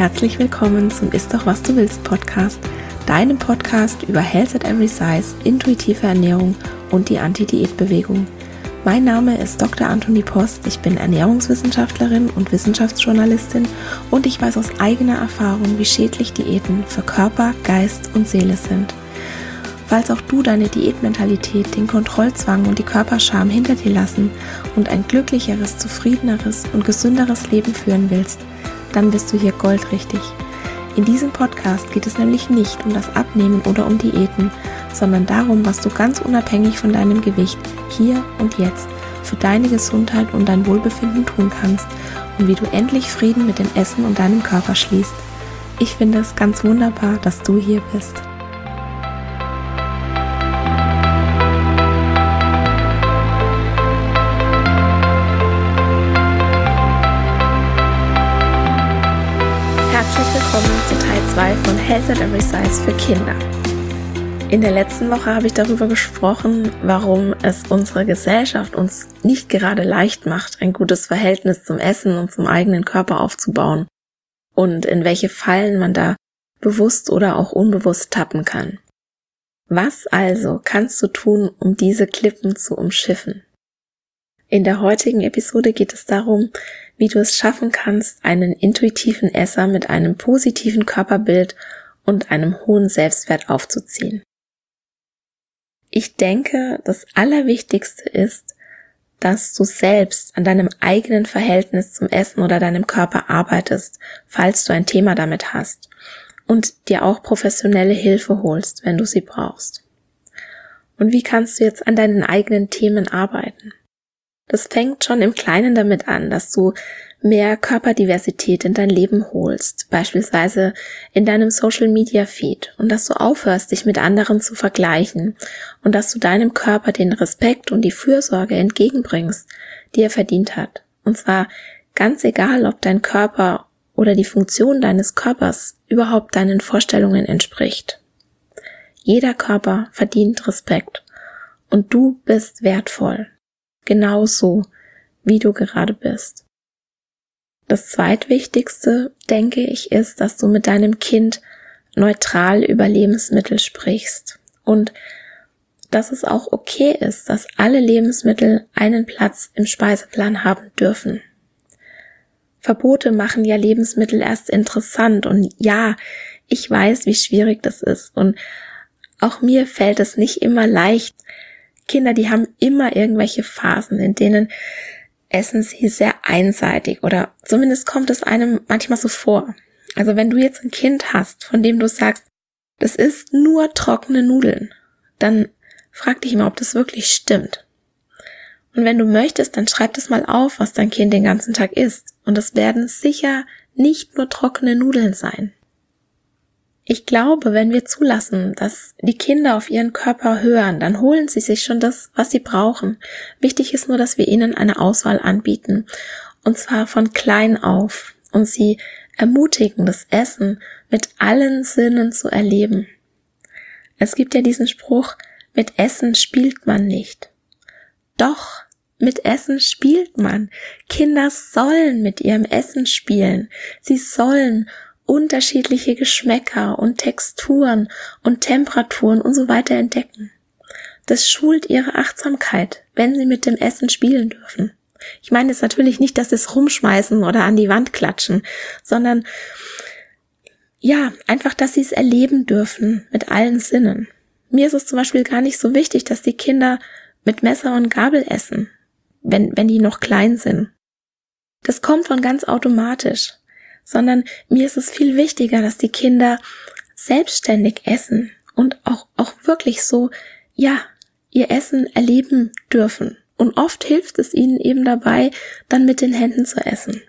herzlich willkommen zum Ist doch was du willst Podcast, deinem Podcast über Health at Every Size, intuitive Ernährung und die Anti-Diät-Bewegung. Mein Name ist Dr. Antonie Post, ich bin Ernährungswissenschaftlerin und Wissenschaftsjournalistin und ich weiß aus eigener Erfahrung, wie schädlich Diäten für Körper, Geist und Seele sind. Falls auch du deine Diätmentalität, den Kontrollzwang und die Körperscham hinter dir lassen und ein glücklicheres, zufriedeneres und gesünderes Leben führen willst, dann bist du hier goldrichtig. In diesem Podcast geht es nämlich nicht um das Abnehmen oder um Diäten, sondern darum, was du ganz unabhängig von deinem Gewicht hier und jetzt für deine Gesundheit und dein Wohlbefinden tun kannst und wie du endlich Frieden mit dem Essen und deinem Körper schließt. Ich finde es ganz wunderbar, dass du hier bist. Herzlich willkommen zu Teil 2 von Health at Every Size für Kinder. In der letzten Woche habe ich darüber gesprochen, warum es unsere Gesellschaft uns nicht gerade leicht macht, ein gutes Verhältnis zum Essen und zum eigenen Körper aufzubauen und in welche Fallen man da bewusst oder auch unbewusst tappen kann. Was also kannst du tun, um diese Klippen zu umschiffen? In der heutigen Episode geht es darum, wie du es schaffen kannst, einen intuitiven Esser mit einem positiven Körperbild und einem hohen Selbstwert aufzuziehen. Ich denke, das Allerwichtigste ist, dass du selbst an deinem eigenen Verhältnis zum Essen oder deinem Körper arbeitest, falls du ein Thema damit hast, und dir auch professionelle Hilfe holst, wenn du sie brauchst. Und wie kannst du jetzt an deinen eigenen Themen arbeiten? Das fängt schon im Kleinen damit an, dass du mehr Körperdiversität in dein Leben holst, beispielsweise in deinem Social-Media-Feed, und dass du aufhörst, dich mit anderen zu vergleichen und dass du deinem Körper den Respekt und die Fürsorge entgegenbringst, die er verdient hat. Und zwar ganz egal, ob dein Körper oder die Funktion deines Körpers überhaupt deinen Vorstellungen entspricht. Jeder Körper verdient Respekt und du bist wertvoll. Genauso, wie du gerade bist. Das zweitwichtigste, denke ich, ist, dass du mit deinem Kind neutral über Lebensmittel sprichst und dass es auch okay ist, dass alle Lebensmittel einen Platz im Speiseplan haben dürfen. Verbote machen ja Lebensmittel erst interessant und ja, ich weiß, wie schwierig das ist und auch mir fällt es nicht immer leicht. Kinder, die haben immer irgendwelche Phasen, in denen essen sie sehr einseitig oder zumindest kommt es einem manchmal so vor. Also wenn du jetzt ein Kind hast, von dem du sagst, das ist nur trockene Nudeln, dann frag dich mal, ob das wirklich stimmt. Und wenn du möchtest, dann schreib das mal auf, was dein Kind den ganzen Tag isst. Und es werden sicher nicht nur trockene Nudeln sein. Ich glaube, wenn wir zulassen, dass die Kinder auf ihren Körper hören, dann holen sie sich schon das, was sie brauchen. Wichtig ist nur, dass wir ihnen eine Auswahl anbieten, und zwar von klein auf, und sie ermutigen, das Essen mit allen Sinnen zu erleben. Es gibt ja diesen Spruch, mit Essen spielt man nicht. Doch, mit Essen spielt man. Kinder sollen mit ihrem Essen spielen. Sie sollen unterschiedliche Geschmäcker und Texturen und Temperaturen und so weiter entdecken. Das schult ihre Achtsamkeit, wenn sie mit dem Essen spielen dürfen. Ich meine jetzt natürlich nicht, dass sie es rumschmeißen oder an die Wand klatschen, sondern ja, einfach, dass sie es erleben dürfen mit allen Sinnen. Mir ist es zum Beispiel gar nicht so wichtig, dass die Kinder mit Messer und Gabel essen, wenn die noch klein sind. Das kommt von ganz automatisch. Sondern mir ist es viel wichtiger, dass die Kinder selbstständig essen und auch wirklich so, ja, ihr Essen erleben dürfen. Und oft hilft es ihnen eben dabei, dann mit den Händen zu essen.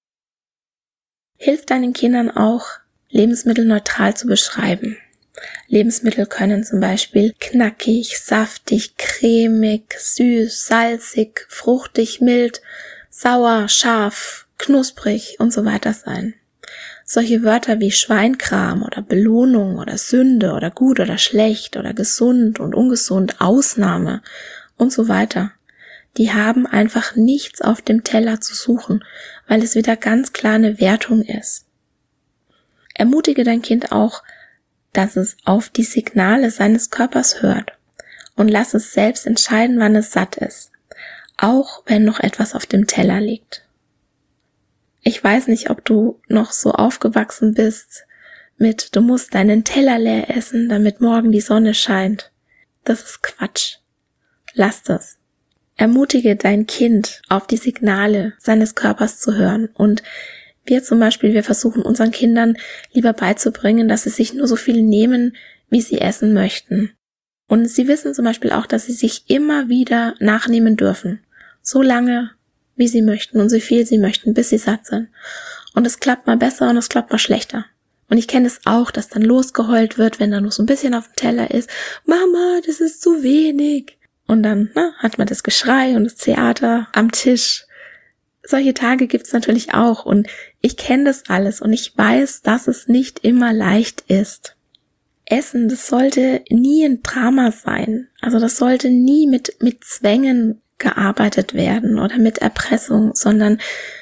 Hilf deinen Kindern auch, Lebensmittel neutral zu beschreiben. Lebensmittel können zum Beispiel knackig, saftig, cremig, süß, salzig, fruchtig, mild, sauer, scharf, knusprig und so weiter sein. Solche Wörter wie Schweinkram oder Belohnung oder Sünde oder gut oder schlecht oder gesund und ungesund, Ausnahme und so weiter, die haben einfach nichts auf dem Teller zu suchen, weil es wieder ganz klar eine Wertung ist. Ermutige dein Kind auch, dass es auf die Signale seines Körpers hört und lass es selbst entscheiden, wann es satt ist, auch wenn noch etwas auf dem Teller liegt. Ich weiß nicht, ob du noch so aufgewachsen bist mit, du musst deinen Teller leer essen, damit morgen die Sonne scheint. Das ist Quatsch. Lass das. Ermutige dein Kind, auf die Signale seines Körpers zu hören. Und wir versuchen unseren Kindern lieber beizubringen, dass sie sich nur so viel nehmen, wie sie essen möchten. Und sie wissen zum Beispiel auch, dass sie sich immer wieder nachnehmen dürfen. So lange, wie sie möchten und so viel sie möchten, bis sie satt sind. Und es klappt mal besser und es klappt mal schlechter. Und ich kenne es auch, dass dann losgeheult wird, wenn da noch so ein bisschen auf dem Teller ist. Mama, das ist zu wenig. Und dann hat man das Geschrei und das Theater am Tisch. Solche Tage gibt's natürlich auch und ich kenne das alles und ich weiß, dass es nicht immer leicht ist. Essen, das sollte nie ein Drama sein. Also das sollte nie mit Zwängen gearbeitet werden oder mit Erpressung, sondern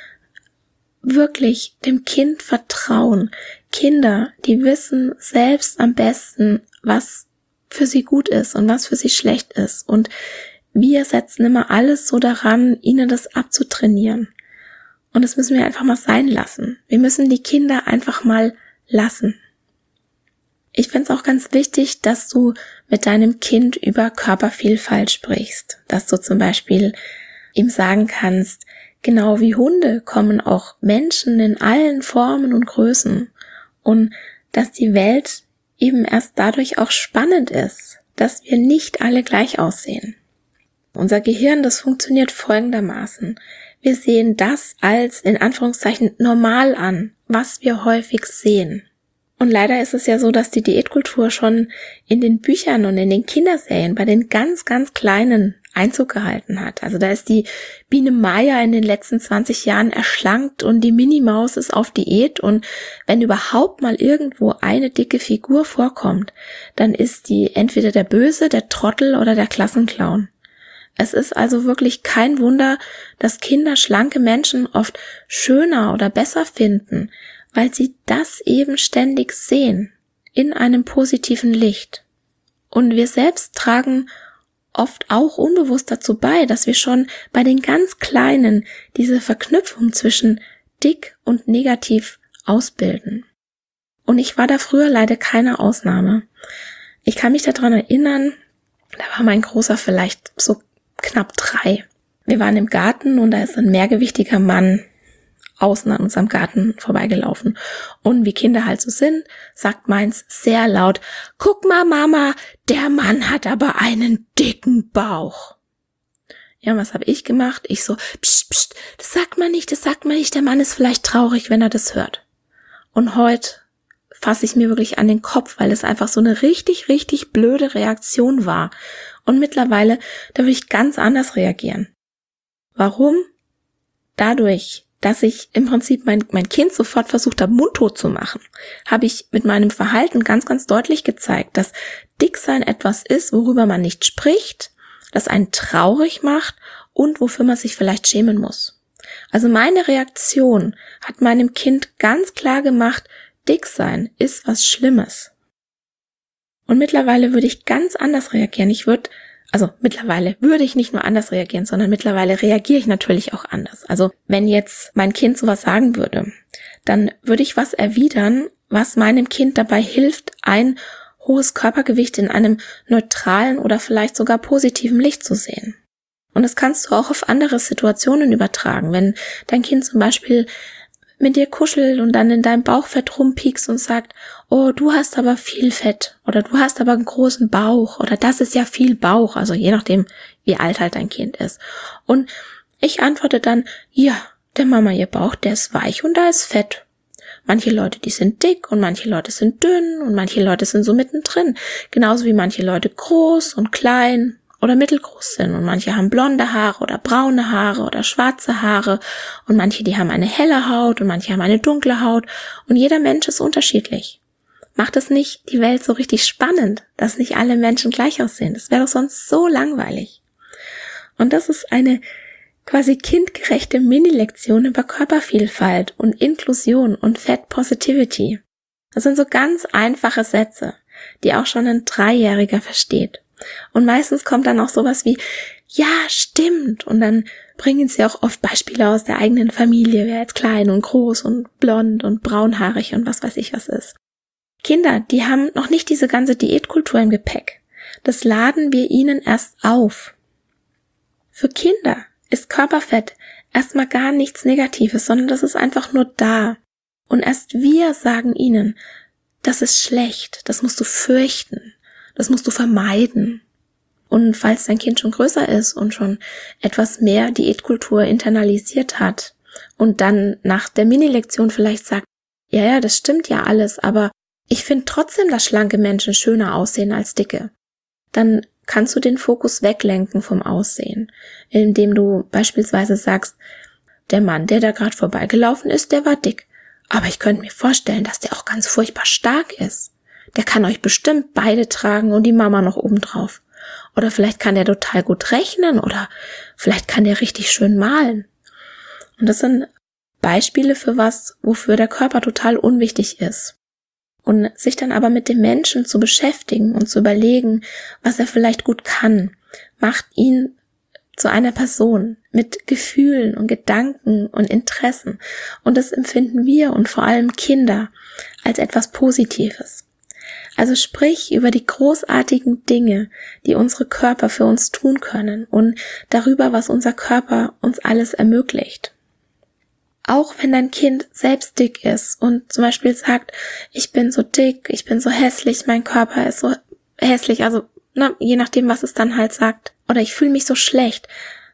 wirklich dem Kind vertrauen. Kinder, die wissen selbst am besten, was für sie gut ist und was für sie schlecht ist. Und wir setzen immer alles so daran, ihnen das abzutrainieren. Und das müssen wir einfach mal sein lassen. Wir müssen die Kinder einfach mal lassen. Ich finde es auch ganz wichtig, dass du mit deinem Kind über Körpervielfalt sprichst. Dass du zum Beispiel ihm sagen kannst, genau wie Hunde kommen auch Menschen in allen Formen und Größen. Und dass die Welt eben erst dadurch auch spannend ist, dass wir nicht alle gleich aussehen. Unser Gehirn, das funktioniert folgendermaßen. Wir sehen das als, in Anführungszeichen, normal an, was wir häufig sehen. Und leider ist es ja so, dass die Diätkultur schon in den Büchern und in den Kinderserien bei den ganz, ganz Kleinen Einzug gehalten hat. Also da ist die Biene Maya in den letzten 20 Jahren erschlankt und die Minimaus ist auf Diät und wenn überhaupt mal irgendwo eine dicke Figur vorkommt, dann ist die entweder der Böse, der Trottel oder der Klassenclown. Es ist also wirklich kein Wunder, dass Kinder schlanke Menschen oft schöner oder besser finden, weil sie das eben ständig sehen, in einem positiven Licht. Und wir selbst tragen oft auch unbewusst dazu bei, dass wir schon bei den ganz Kleinen diese Verknüpfung zwischen dick und negativ ausbilden. Und ich war da früher leider keine Ausnahme. Ich kann mich daran erinnern, da war mein Großer vielleicht so knapp 3. Wir waren im Garten und da ist ein mehrgewichtiger Mann außen an unserem Garten vorbeigelaufen. Und wie Kinder halt so sind, sagt meins sehr laut, guck mal Mama, der Mann hat aber einen dicken Bauch. Ja, was habe ich gemacht? Ich so, pst, pst, das sagt man nicht, der Mann ist vielleicht traurig, wenn er das hört. Und heute fasse ich mir wirklich an den Kopf, weil es einfach so eine richtig, richtig blöde Reaktion war. Und mittlerweile, da würde ich ganz anders reagieren. Warum? Dadurch, dass ich im Prinzip mein Kind sofort versucht habe, mundtot zu machen, habe ich mit meinem Verhalten ganz, ganz deutlich gezeigt, dass Dicksein etwas ist, worüber man nicht spricht, das einen traurig macht und wofür man sich vielleicht schämen muss. Also meine Reaktion hat meinem Kind ganz klar gemacht, Dicksein ist was Schlimmes. Und mittlerweile würde ich ganz anders reagieren. Mittlerweile würde ich nicht nur anders reagieren, sondern mittlerweile reagiere ich natürlich auch anders. Also wenn jetzt mein Kind sowas sagen würde, dann würde ich was erwidern, was meinem Kind dabei hilft, ein hohes Körpergewicht in einem neutralen oder vielleicht sogar positiven Licht zu sehen. Und das kannst du auch auf andere Situationen übertragen. Wenn dein Kind zum Beispiel mit dir kuschelt und dann in deinem Bauchfett rumpiekst und sagt, oh, du hast aber viel Fett oder du hast aber einen großen Bauch oder das ist ja viel Bauch, also je nachdem, wie alt halt dein Kind ist. Und ich antworte dann, ja, der Mama, ihr Bauch, der ist weich und da ist Fett. Manche Leute, die sind dick und manche Leute sind dünn und manche Leute sind so mittendrin. Genauso wie manche Leute groß und klein oder mittelgroß sind und manche haben blonde Haare oder braune Haare oder schwarze Haare und manche, die haben eine helle Haut und manche haben eine dunkle Haut und jeder Mensch ist unterschiedlich. Macht es nicht die Welt so richtig spannend, dass nicht alle Menschen gleich aussehen? Das wäre doch sonst so langweilig. Und das ist eine quasi kindgerechte Mini-Lektion über Körpervielfalt und Inklusion und Fat Positivity. Das sind so ganz einfache Sätze, die auch schon ein 3-Jähriger versteht. Und meistens kommt dann auch sowas wie, ja, stimmt. Und dann bringen sie auch oft Beispiele aus der eigenen Familie, wer jetzt klein und groß und blond und braunhaarig und was weiß ich was ist. Kinder, die haben noch nicht diese ganze Diätkultur im Gepäck. Das laden wir ihnen erst auf. Für Kinder ist Körperfett erstmal gar nichts Negatives, sondern das ist einfach nur da. Und erst wir sagen ihnen, das ist schlecht, das musst du fürchten, das musst du vermeiden. Und falls dein Kind schon größer ist und schon etwas mehr Diätkultur internalisiert hat und dann nach der Mini-Lektion vielleicht sagt, ja, das stimmt ja alles, aber ich finde trotzdem, dass schlanke Menschen schöner aussehen als dicke, dann kannst du den Fokus weglenken vom Aussehen, indem du beispielsweise sagst, der Mann, der da gerade vorbeigelaufen ist, der war dick. Aber ich könnte mir vorstellen, dass der auch ganz furchtbar stark ist. Der kann euch bestimmt beide tragen und die Mama noch obendrauf. Oder vielleicht kann der total gut rechnen oder vielleicht kann der richtig schön malen. Und das sind Beispiele für was, wofür der Körper total unwichtig ist. Und sich dann aber mit dem Menschen zu beschäftigen und zu überlegen, was er vielleicht gut kann, macht ihn zu einer Person mit Gefühlen und Gedanken und Interessen. Und das empfinden wir und vor allem Kinder als etwas Positives. Also sprich über die großartigen Dinge, die unsere Körper für uns tun können und darüber, was unser Körper uns alles ermöglicht. Auch wenn dein Kind selbst dick ist und zum Beispiel sagt, ich bin so dick, ich bin so hässlich, mein Körper ist so hässlich, also je nachdem, was es dann halt sagt, oder ich fühle mich so schlecht,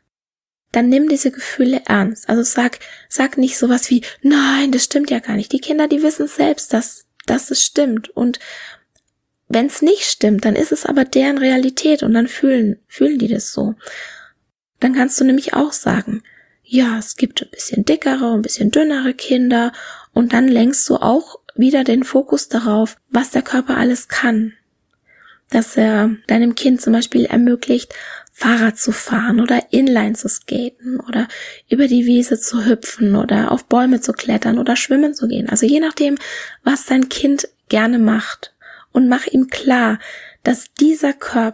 dann nimm diese Gefühle ernst. Also sag nicht sowas wie, nein, das stimmt ja gar nicht. Die Kinder, die wissen selbst, dass es stimmt. Und wenn es nicht stimmt, dann ist es aber deren Realität und dann fühlen die das so. Dann kannst du nämlich auch sagen, ja, es gibt ein bisschen dickere und ein bisschen dünnere Kinder und dann lenkst du auch wieder den Fokus darauf, was der Körper alles kann. Dass er deinem Kind zum Beispiel ermöglicht, Fahrrad zu fahren oder Inline zu skaten oder über die Wiese zu hüpfen oder auf Bäume zu klettern oder schwimmen zu gehen. Also je nachdem, was dein Kind gerne macht. Und mach ihm klar, dass dieser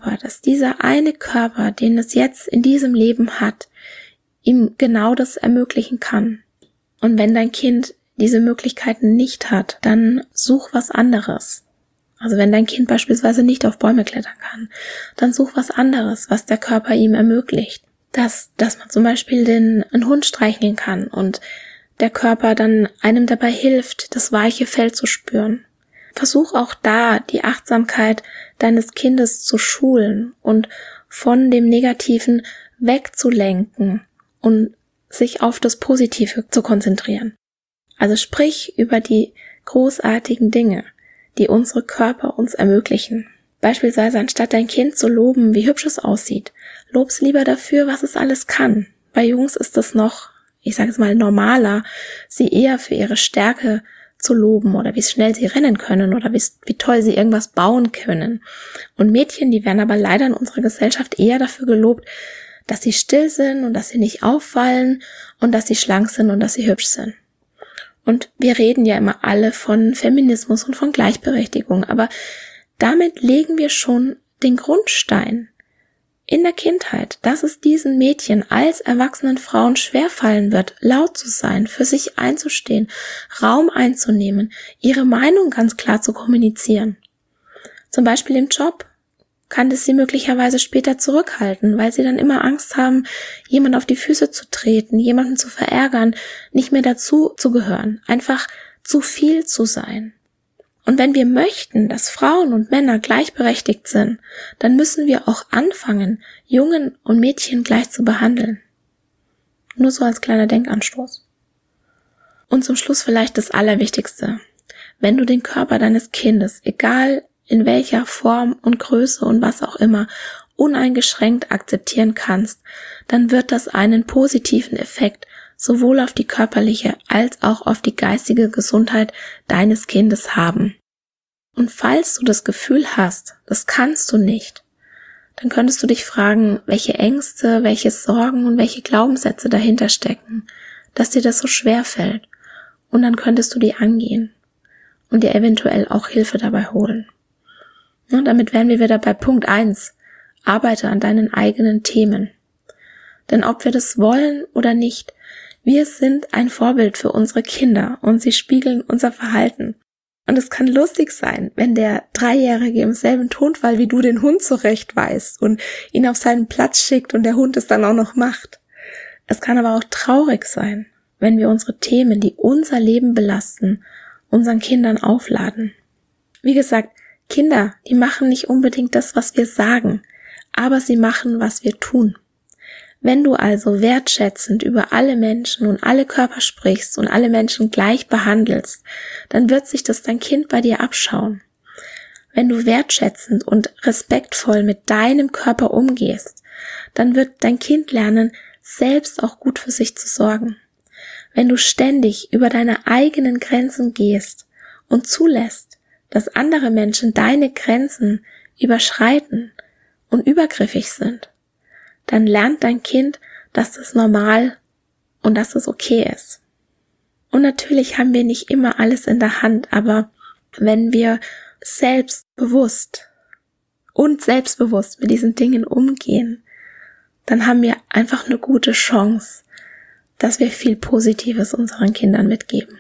eine Körper, den es jetzt in diesem Leben hat, ihm genau das ermöglichen kann. Und wenn dein Kind diese Möglichkeiten nicht hat, dann such was anderes. Also wenn dein Kind beispielsweise nicht auf Bäume klettern kann, dann such was anderes, was der Körper ihm ermöglicht. Dass man zum Beispiel einen Hund streicheln kann und der Körper dann einem dabei hilft, das weiche Fell zu spüren. Versuch auch da, die Achtsamkeit deines Kindes zu schulen und von dem Negativen wegzulenken und sich auf das Positive zu konzentrieren. Also sprich über die großartigen Dinge, die unsere Körper uns ermöglichen. Beispielsweise anstatt dein Kind zu loben, wie hübsch es aussieht, lob's lieber dafür, was es alles kann. Bei Jungs ist es noch, ich sage es mal, normaler, sie eher für ihre Stärke zu loben oder wie schnell sie rennen können oder wie toll sie irgendwas bauen können. Und Mädchen, die werden aber leider in unserer Gesellschaft eher dafür gelobt, dass sie still sind und dass sie nicht auffallen und dass sie schlank sind und dass sie hübsch sind. Und wir reden ja immer alle von Feminismus und von Gleichberechtigung, aber damit legen wir schon den Grundstein in der Kindheit, dass es diesen Mädchen als erwachsenen Frauen schwerfallen wird, laut zu sein, für sich einzustehen, Raum einzunehmen, ihre Meinung ganz klar zu kommunizieren. Zum Beispiel im Job kann das sie möglicherweise später zurückhalten, weil sie dann immer Angst haben, jemand auf die Füße zu treten, jemanden zu verärgern, nicht mehr dazu zu gehören, einfach zu viel zu sein. Und wenn wir möchten, dass Frauen und Männer gleichberechtigt sind, dann müssen wir auch anfangen, Jungen und Mädchen gleich zu behandeln. Nur so als kleiner Denkanstoß. Und zum Schluss vielleicht das Allerwichtigste. Wenn du den Körper deines Kindes, egal in welcher Form und Größe und was auch immer, uneingeschränkt akzeptieren kannst, dann wird das einen positiven Effekt sowohl auf die körperliche als auch auf die geistige Gesundheit deines Kindes haben. Und falls du das Gefühl hast, das kannst du nicht, dann könntest du dich fragen, welche Ängste, welche Sorgen und welche Glaubenssätze dahinter stecken, dass dir das so schwer fällt. Und dann könntest du die angehen. und dir eventuell auch Hilfe dabei holen. Und damit wären wir wieder bei Punkt 1. Arbeite an deinen eigenen Themen. Denn ob wir das wollen oder nicht, wir sind ein Vorbild für unsere Kinder und sie spiegeln unser Verhalten. Und es kann lustig sein, wenn der Dreijährige im selben Tonfall wie du den Hund zurechtweist und ihn auf seinen Platz schickt und der Hund es dann auch noch macht. Es kann aber auch traurig sein, wenn wir unsere Themen, die unser Leben belasten, unseren Kindern aufladen. Wie gesagt, Kinder, die machen nicht unbedingt das, was wir sagen, aber sie machen, was wir tun. Wenn du also wertschätzend über alle Menschen und alle Körper sprichst und alle Menschen gleich behandelst, dann wird sich das dein Kind bei dir abschauen. Wenn du wertschätzend und respektvoll mit deinem Körper umgehst, dann wird dein Kind lernen, selbst auch gut für sich zu sorgen. Wenn du ständig über deine eigenen Grenzen gehst und zulässt, dass andere Menschen deine Grenzen überschreiten und übergriffig sind, dann lernt dein Kind, dass das normal und dass es okay ist. Und natürlich haben wir nicht immer alles in der Hand, aber wenn wir selbstbewusst mit diesen Dingen umgehen, dann haben wir einfach eine gute Chance, dass wir viel Positives unseren Kindern mitgeben.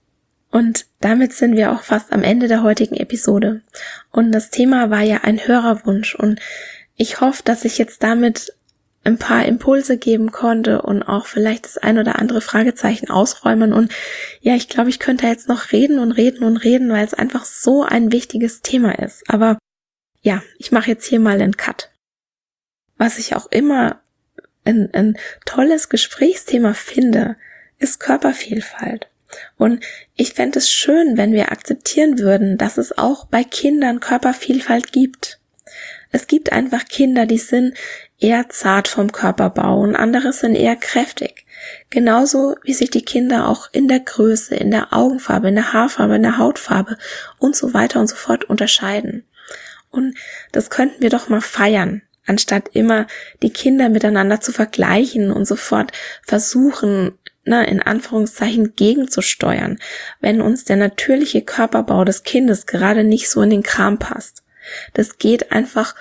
Und damit sind wir auch fast am Ende der heutigen Episode. Und das Thema war ja ein Hörerwunsch und ich hoffe, dass ich jetzt damit ein paar Impulse geben konnte und auch vielleicht das ein oder andere Fragezeichen ausräumen. Und ja, ich glaube, ich könnte jetzt noch reden, weil es einfach so ein wichtiges Thema ist. Aber ja, ich mache jetzt hier mal einen Cut. Was ich auch immer ein tolles Gesprächsthema finde, ist Körpervielfalt. Und ich fände es schön, wenn wir akzeptieren würden, dass es auch bei Kindern Körpervielfalt gibt. Es gibt einfach Kinder, die sind eher zart vom Körperbau und andere sind eher kräftig. Genauso wie sich die Kinder auch in der Größe, in der Augenfarbe, in der Haarfarbe, in der Hautfarbe und so weiter und so fort unterscheiden. Und das könnten wir doch mal feiern, anstatt immer die Kinder miteinander zu vergleichen und sofort versuchen, in Anführungszeichen gegenzusteuern, wenn uns der natürliche Körperbau des Kindes gerade nicht so in den Kram passt. Das geht einfach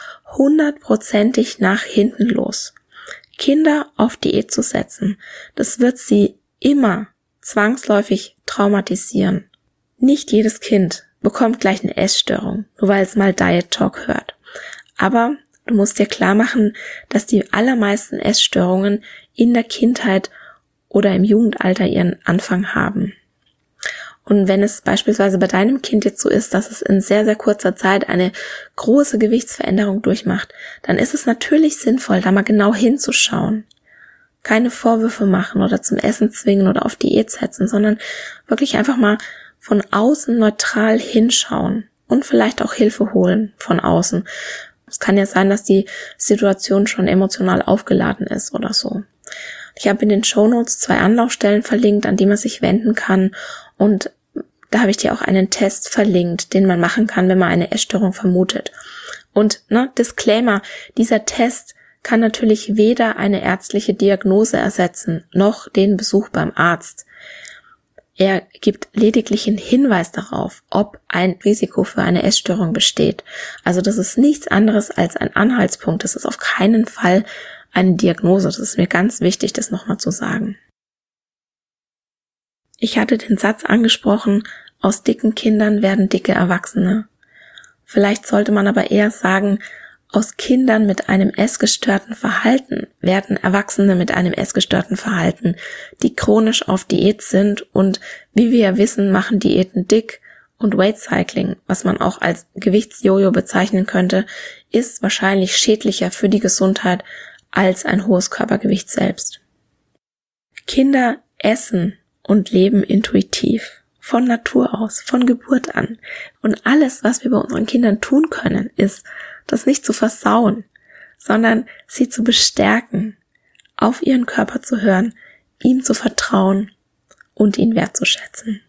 100%ig nach hinten los. Kinder auf Diät zu setzen, das wird sie immer zwangsläufig traumatisieren. Nicht jedes Kind bekommt gleich eine Essstörung, nur weil es mal Diet Talk hört. Aber du musst dir klar machen, dass die allermeisten Essstörungen in der Kindheit oder im Jugendalter ihren Anfang haben. Und wenn es beispielsweise bei deinem Kind jetzt so ist, dass es in sehr, sehr kurzer Zeit eine große Gewichtsveränderung durchmacht, dann ist es natürlich sinnvoll, da mal genau hinzuschauen. Keine Vorwürfe machen oder zum Essen zwingen oder auf Diät setzen, sondern wirklich einfach mal von außen neutral hinschauen und vielleicht auch Hilfe holen von außen. Es kann ja sein, dass die Situation schon emotional aufgeladen ist oder so. Ich habe in den Shownotes 2 Anlaufstellen verlinkt, an die man sich wenden kann, und da habe ich dir auch einen Test verlinkt, den man machen kann, wenn man eine Essstörung vermutet. Und Disclaimer, dieser Test kann natürlich weder eine ärztliche Diagnose ersetzen, noch den Besuch beim Arzt. Er gibt lediglich einen Hinweis darauf, ob ein Risiko für eine Essstörung besteht. Also das ist nichts anderes als ein Anhaltspunkt. Das ist auf keinen Fall eine Diagnose. Das ist mir ganz wichtig, das nochmal zu sagen. Ich hatte den Satz angesprochen, aus dicken Kindern werden dicke Erwachsene. Vielleicht sollte man aber eher sagen, aus Kindern mit einem essgestörten Verhalten werden Erwachsene mit einem essgestörten Verhalten, die chronisch auf Diät sind und, wie wir ja wissen, machen Diäten dick, und Weight Cycling, was man auch als Gewichtsjojo bezeichnen könnte, ist wahrscheinlich schädlicher für die Gesundheit als ein hohes Körpergewicht selbst. Kinder essen und leben intuitiv, von Natur aus, von Geburt an. Und alles, was wir bei unseren Kindern tun können, ist, das nicht zu versauen, sondern sie zu bestärken, auf ihren Körper zu hören, ihm zu vertrauen und ihn wertzuschätzen.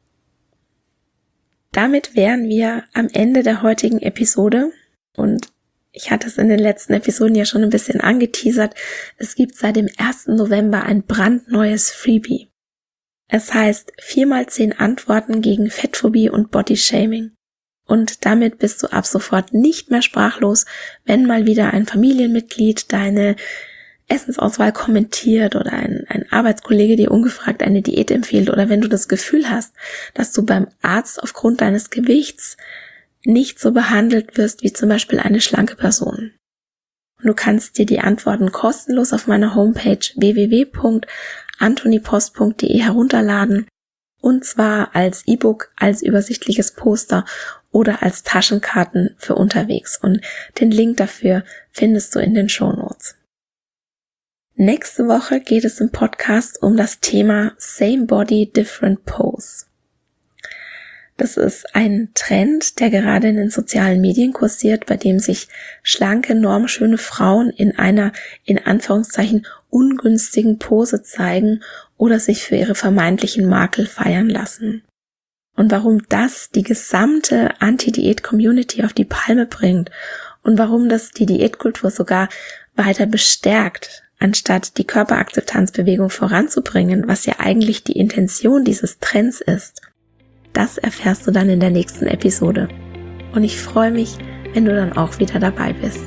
Damit wären wir am Ende der heutigen Episode, und ich hatte es in den letzten Episoden ja schon ein bisschen angeteasert. Es gibt seit dem 1. November ein brandneues Freebie. Es heißt 4x10 Antworten gegen Fettphobie und Bodyshaming. Und damit bist du ab sofort nicht mehr sprachlos, wenn mal wieder ein Familienmitglied deine Essensauswahl kommentiert oder ein Arbeitskollege dir ungefragt eine Diät empfiehlt oder wenn du das Gefühl hast, dass du beim Arzt aufgrund deines Gewichts nicht so behandelt wirst wie zum Beispiel eine schlanke Person. Und du kannst dir die Antworten kostenlos auf meiner Homepage www.antonipost.de herunterladen und zwar als E-Book, als übersichtliches Poster oder als Taschenkarten für unterwegs und den Link dafür findest du in den Shownotes. Nächste Woche geht es im Podcast um das Thema Same Body, Different Pose. Das ist ein Trend, der gerade in den sozialen Medien kursiert, bei dem sich schlanke, normschöne Frauen in einer, in Anführungszeichen, ungünstigen Pose zeigen oder sich für ihre vermeintlichen Makel feiern lassen. Und warum das die gesamte Anti-Diät-Community auf die Palme bringt und warum das die Diätkultur sogar weiter bestärkt, anstatt die Körperakzeptanzbewegung voranzubringen, was ja eigentlich die Intention dieses Trends ist. Das erfährst du dann in der nächsten Episode. Und ich freue mich, wenn du dann auch wieder dabei bist.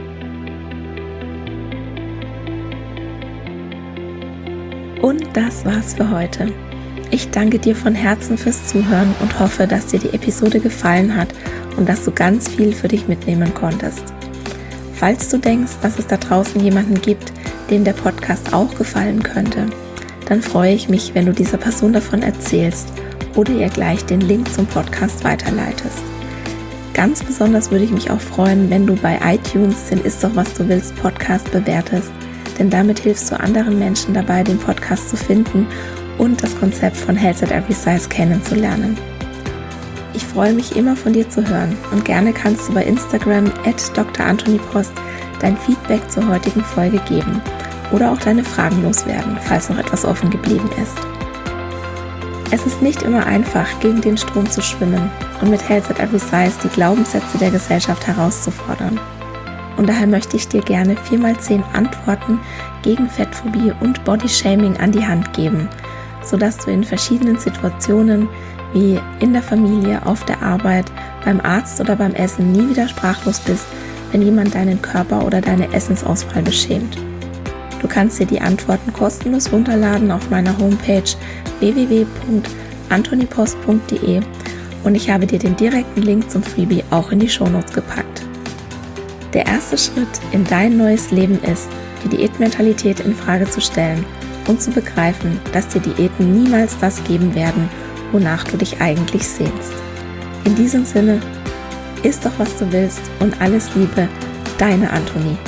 Und das war's für heute. Ich danke dir von Herzen fürs Zuhören und hoffe, dass dir die Episode gefallen hat und dass du ganz viel für dich mitnehmen konntest. Falls du denkst, dass es da draußen jemanden gibt, dem der Podcast auch gefallen könnte, dann freue ich mich, wenn du dieser Person davon erzählst oder ihr gleich den Link zum Podcast weiterleitest. Ganz besonders würde ich mich auch freuen, wenn du bei iTunes den Ist doch was du willst Podcast bewertest, denn damit hilfst du anderen Menschen dabei, den Podcast zu finden und das Konzept von Health at Every Size kennenzulernen. Ich freue mich immer von dir zu hören und gerne kannst du bei Instagram @drantonipost dein Feedback zur heutigen Folge geben oder auch deine Fragen loswerden, falls noch etwas offen geblieben ist. Es ist nicht immer einfach, gegen den Strom zu schwimmen und mit Health at Every Size die Glaubenssätze der Gesellschaft herauszufordern. Und daher möchte ich dir gerne 4x10 Antworten gegen Fettphobie und Bodyshaming an die Hand geben, sodass du in verschiedenen Situationen wie in der Familie, auf der Arbeit, beim Arzt oder beim Essen nie wieder sprachlos bist, wenn jemand deinen Körper oder deine Essensauswahl beschämt. Du kannst dir die Antworten kostenlos runterladen auf meiner Homepage www.antonipost.de und ich habe dir den direkten Link zum Freebie auch in die Shownotes gepackt. Der erste Schritt in dein neues Leben ist, die Diätmentalität in Frage zu stellen und zu begreifen, dass dir Diäten niemals das geben werden, wonach du dich eigentlich sehnst. In diesem Sinne, iss doch was du willst und alles Liebe, deine Antonie.